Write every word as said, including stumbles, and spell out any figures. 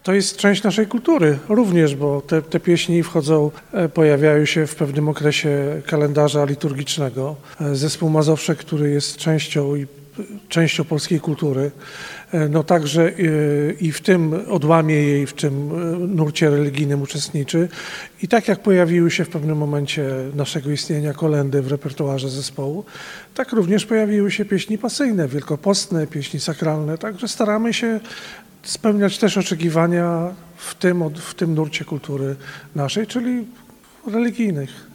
To jest część naszej kultury również, bo te, te pieśni wchodzą, pojawiają się w pewnym okresie kalendarza liturgicznego. Zespół Mazowsze, który jest częścią i częścią polskiej kultury, no także i w tym odłamie jej, w tym nurcie religijnym uczestniczy. I tak jak pojawiły się w pewnym momencie naszego istnienia kolędy w repertuarze zespołu, tak również pojawiły się pieśni pasyjne, wielkopostne, pieśni sakralne. Także staramy się spełniać też oczekiwania w tym, w tym nurcie kultury naszej, czyli religijnych.